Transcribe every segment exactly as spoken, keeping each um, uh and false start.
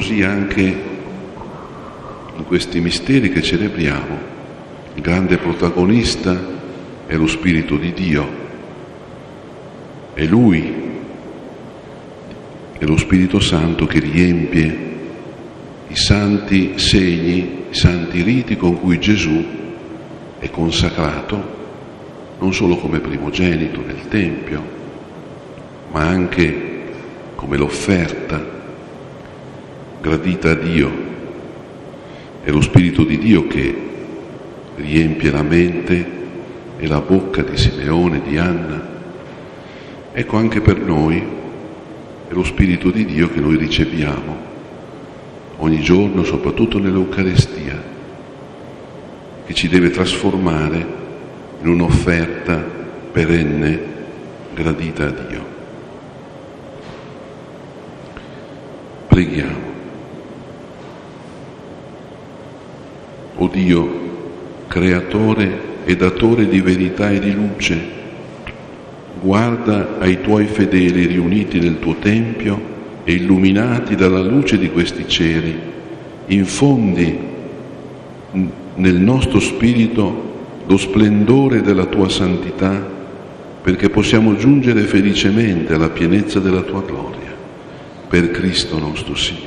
così anche in questi misteri che celebriamo, il grande protagonista è lo Spirito di Dio. È Lui, è lo Spirito Santo che riempie i santi segni, i santi riti con cui Gesù è consacrato, non solo come primogenito nel Tempio, ma anche come l'offerta gradita a Dio. È lo Spirito di Dio che riempie la mente e la bocca di Simeone, di Anna. Ecco, anche per noi è lo Spirito di Dio che noi riceviamo ogni giorno, soprattutto nell'Eucarestia, che ci deve trasformare in un'offerta perenne, gradita a Dio. Preghiamo. O Dio, creatore e datore di verità e di luce, guarda ai tuoi fedeli riuniti nel tuo Tempio e illuminati dalla luce di questi cieli, infondi nel nostro spirito lo splendore della tua santità, perché possiamo giungere felicemente alla pienezza della tua gloria. Per Cristo nostro Signore.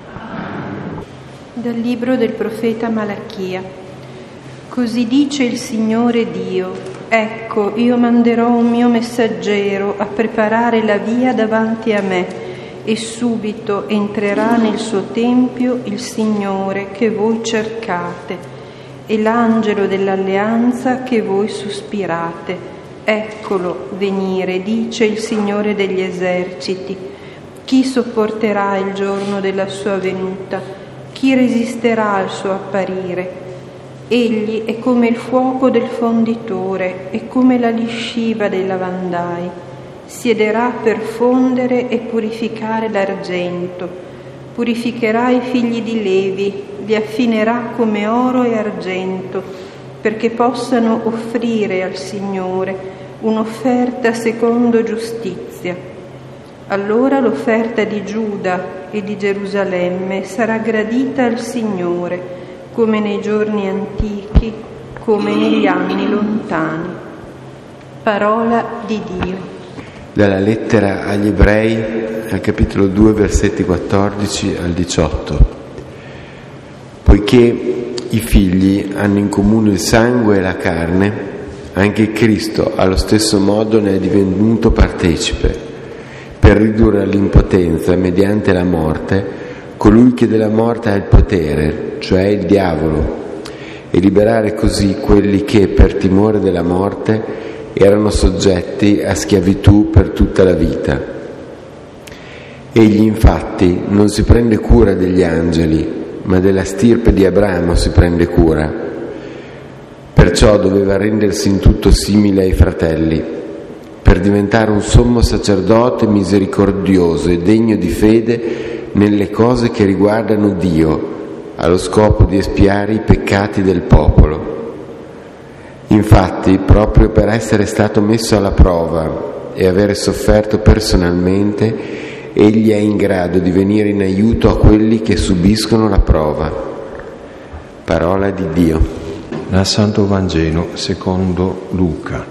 Dal libro del profeta Malachia. Così dice il Signore Dio: ecco, io manderò un mio messaggero a preparare la via davanti a me, e subito entrerà nel suo tempio il Signore che voi cercate, e l'angelo dell'alleanza che voi sospirate. Eccolo venire, dice il Signore degli eserciti. Chi sopporterà il giorno della sua venuta? Chi resisterà al suo apparire? Egli è come il fuoco del fonditore e come la lisciva dei lavandai. Siederà per fondere e purificare l'argento. Purificherà i figli di Levi, li affinerà come oro e argento, perché possano offrire al Signore un'offerta secondo giustizia. Allora l'offerta di Giuda e di Gerusalemme sarà gradita al Signore, come nei giorni antichi, come negli anni lontani. Parola di Dio. Dalla lettera agli Ebrei, al capitolo due, versetti quattordici al diciotto. Poiché i figli hanno in comune il sangue e la carne, anche Cristo allo stesso modo ne è divenuto partecipe, per ridurre all'impotenza, mediante la morte, colui che della morte ha il potere, cioè il diavolo, e liberare così quelli che, per timore della morte, erano soggetti a schiavitù per tutta la vita. Egli infatti non si prende cura degli angeli, ma della stirpe di Abramo si prende cura. Perciò doveva rendersi in tutto simile ai fratelli, per diventare un sommo sacerdote misericordioso e degno di fede nelle cose che riguardano Dio, allo scopo di espiare i peccati del popolo. Infatti, proprio per essere stato messo alla prova e avere sofferto personalmente, egli è in grado di venire in aiuto a quelli che subiscono la prova. Parola di Dio. Dal Santo Vangelo secondo Luca.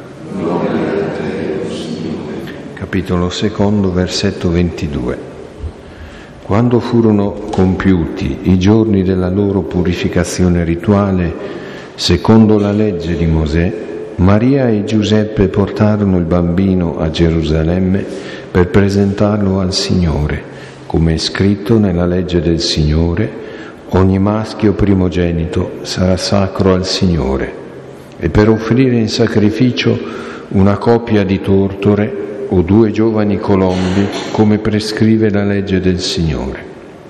Capitolo secondo, versetto ventidue. Quando furono compiuti i giorni della loro purificazione rituale, secondo la legge di Mosè, Maria e Giuseppe portarono il bambino a Gerusalemme per presentarlo al Signore, come è scritto nella legge del Signore: ogni maschio primogenito sarà sacro al Signore, e per offrire in sacrificio una coppia di tortore o due giovani colombi, come prescrive la legge del Signore.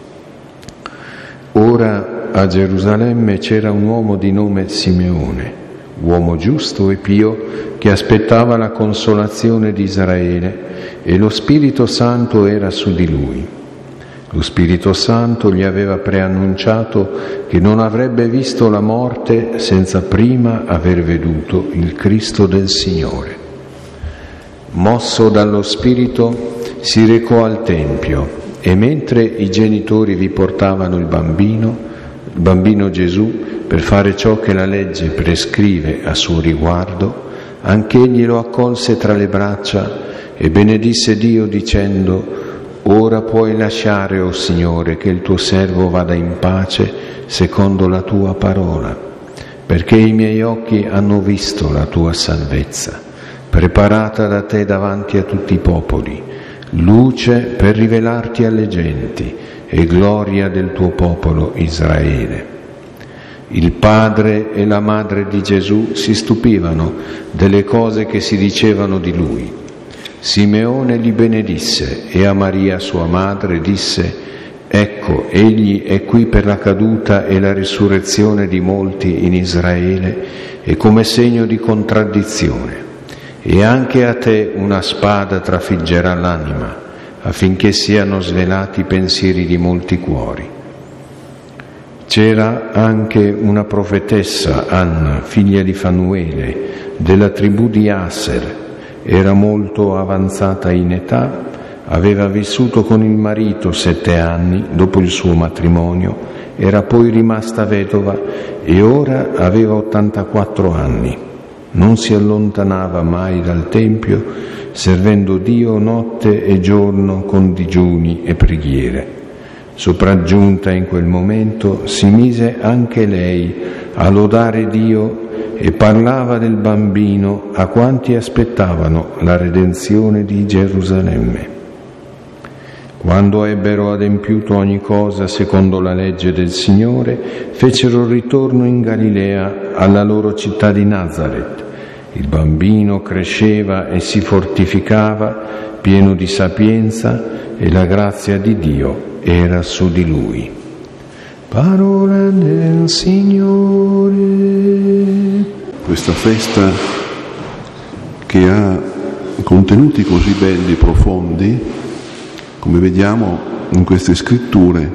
Ora a Gerusalemme c'era un uomo di nome Simeone, uomo giusto e pio, che aspettava la consolazione di Israele, e lo Spirito Santo era su di lui. Lo Spirito Santo gli aveva preannunciato che non avrebbe visto la morte senza prima aver veduto il Cristo del Signore. Mosso dallo Spirito si recò al Tempio E mentre i genitori vi portavano il bambino, il bambino Gesù, per fare ciò che la legge prescrive a suo riguardo, anch'egli lo accolse tra le braccia e benedisse Dio dicendo: «Ora puoi lasciare, o Signore, che il tuo servo vada in pace secondo la tua parola, perché i miei occhi hanno visto la tua salvezza, preparata da te davanti a tutti i popoli, luce per rivelarti alle genti e gloria del tuo popolo Israele». Il padre e la madre di Gesù si stupivano delle cose che si dicevano di lui. Simeone li benedisse e a Maria sua madre disse: «Ecco, egli è qui per la caduta e la risurrezione di molti in Israele e come segno di contraddizione. E anche a te una spada trafiggerà l'anima, affinché siano svelati i pensieri di molti cuori». C'era anche una profetessa, Anna, figlia di Fanuele, della tribù di Aser. Era molto avanzata in età, aveva vissuto con il marito sette anni dopo il suo matrimonio, era poi rimasta vedova e ora aveva ottantaquattro anni. Non si allontanava mai dal Tempio, servendo Dio notte e giorno con digiuni e preghiere. Sopraggiunta in quel momento, si mise anche lei a lodare Dio e parlava del bambino a quanti aspettavano la redenzione di Gerusalemme. Quando ebbero adempiuto ogni cosa secondo la legge del Signore, fecero ritorno in Galilea alla loro città di Nazaret. Il bambino cresceva e si fortificava, pieno di sapienza, e la grazia di Dio era su di lui. Parola del Signore. Questa festa, che ha contenuti così belli e profondi, come vediamo in queste scritture,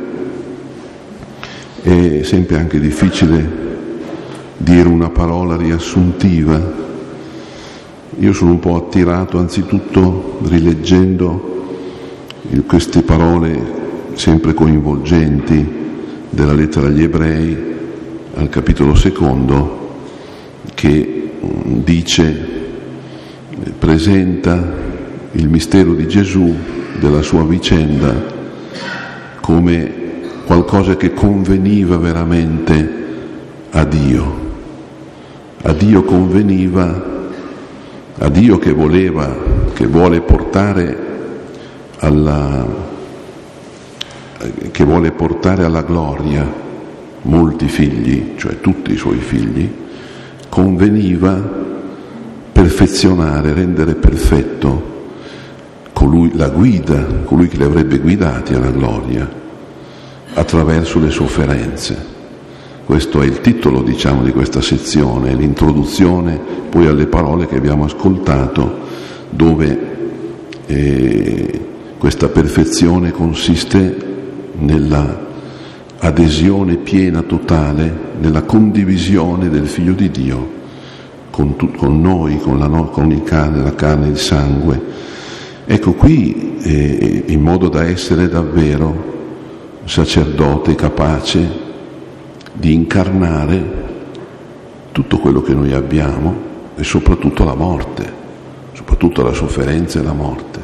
è sempre anche difficile dire una parola riassuntiva. Io sono un po' attirato anzitutto rileggendo queste parole sempre coinvolgenti della lettera agli Ebrei al capitolo secondo, che dice, presenta il mistero di Gesù, della sua vicenda, come qualcosa che conveniva veramente a Dio. A Dio conveniva, a Dio che voleva, che vuole portare alla, che vuole portare alla gloria molti figli, cioè tutti i suoi figli, conveniva perfezionare, rendere perfetto colui, la guida, colui che li avrebbe guidati alla gloria attraverso le sofferenze. Questo è il titolo, diciamo, di questa sezione, l'introduzione poi alle parole che abbiamo ascoltato, dove eh, questa perfezione consiste nella adesione piena, totale, nella condivisione del Figlio di Dio con, tu, con noi, con, la, con il cane, la carne e il sangue. Ecco qui, eh, in modo da essere davvero sacerdote capace di incarnare tutto quello che noi abbiamo e soprattutto la morte, soprattutto la sofferenza e la morte.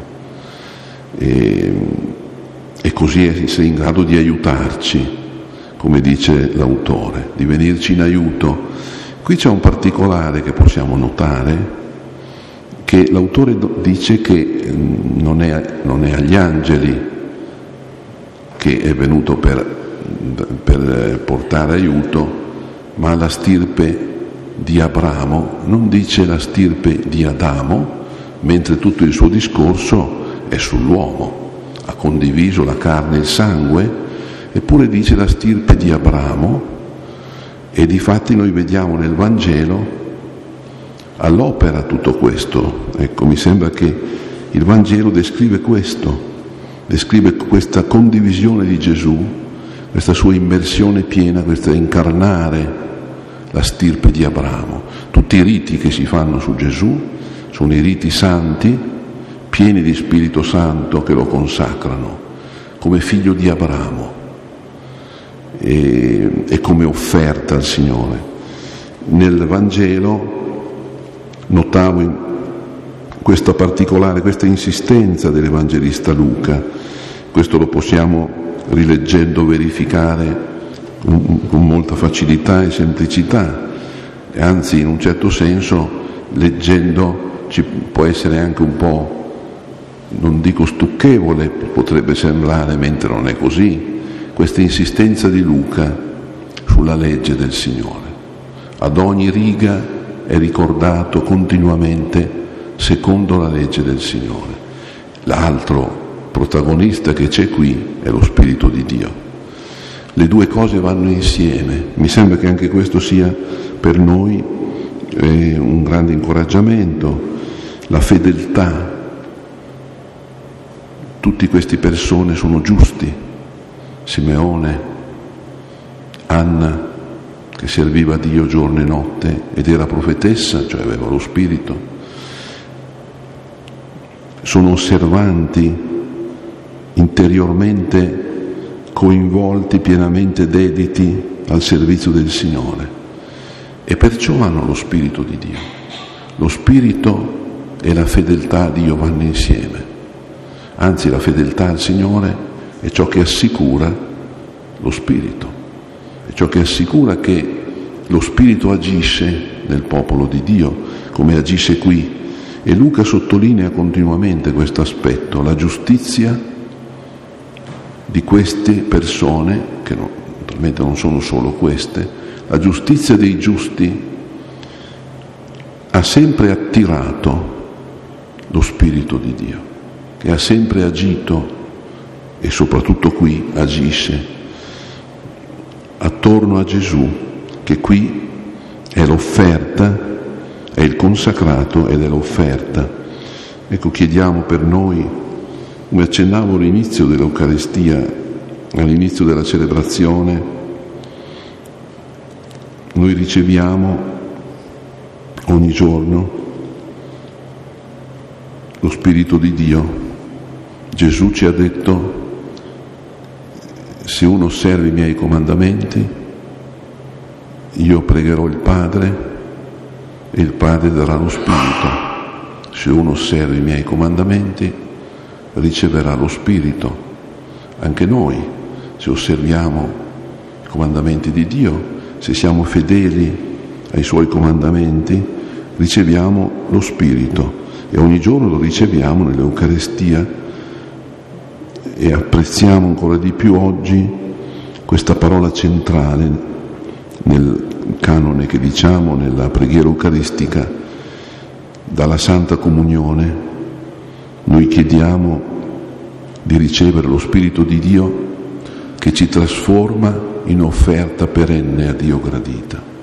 E, e così essere in grado di aiutarci, come dice l'autore, di venirci in aiuto. Qui c'è un particolare che possiamo notare, che l'autore dice che non è, non è agli angeli che è venuto per, per portare aiuto, ma alla stirpe di Abramo, non dice la stirpe di Adamo, mentre tutto il suo discorso è sull'uomo. Ha condiviso la carne e il sangue, eppure dice la stirpe di Abramo, e difatti noi vediamo nel Vangelo all'opera tutto questo. Ecco, mi sembra che il Vangelo descrive questo, descrive questa condivisione di Gesù, questa sua immersione piena, questo incarnare la stirpe di Abramo. Tutti i riti che si fanno su Gesù sono i riti santi, pieni di Spirito Santo che lo consacrano, come figlio di Abramo e, e come offerta al Signore. Nel Vangelo notavo in questa particolare, questa insistenza dell'Evangelista Luca. Questo lo possiamo, rileggendo, verificare con molta facilità e semplicità, e anzi in un certo senso leggendo ci può essere anche un po', non dico stucchevole, potrebbe sembrare, mentre non è così, questa insistenza di Luca sulla legge del Signore. Ad ogni riga è ricordato continuamente secondo la legge del Signore. L'altro protagonista che c'è qui è lo Spirito di Dio. Le due cose vanno insieme. Mi sembra che anche questo sia per noi eh, un grande incoraggiamento, la fedeltà. Tutte queste persone sono giusti. Simeone, Anna, che serviva Dio giorno e notte ed era profetessa, cioè aveva lo Spirito, sono osservanti, interiormente coinvolti, pienamente dediti al servizio del Signore, e perciò hanno lo Spirito di Dio. Lo Spirito e la fedeltà a Dio vanno insieme, anzi la fedeltà al Signore è ciò che assicura lo Spirito, è ciò che assicura che lo Spirito agisce nel popolo di Dio, come agisce qui. E Luca sottolinea continuamente questo aspetto, la giustizia di queste persone, che non, naturalmente non sono solo queste, la giustizia dei giusti ha sempre attirato lo Spirito di Dio, che ha sempre agito, e soprattutto qui agisce, attorno a Gesù, che qui è l'offerta, è il consacrato ed è l'offerta. Ecco, chiediamo per noi, come accennavo all'inizio dell'Eucaristia, all'inizio della celebrazione, noi riceviamo ogni giorno lo Spirito di Dio. Gesù ci ha detto: se uno osserva i miei comandamenti, io pregherò il Padre e il Padre darà lo Spirito. Se uno osserva i miei comandamenti, riceverà lo Spirito. Anche noi, se osserviamo i comandamenti di Dio, se siamo fedeli ai Suoi comandamenti, riceviamo lo Spirito, e ogni giorno lo riceviamo nell'Eucaristia. E apprezziamo ancora di più oggi questa parola centrale nel canone che diciamo nella preghiera eucaristica: dalla Santa Comunione noi chiediamo di ricevere lo Spirito di Dio che ci trasforma in offerta perenne a Dio gradita.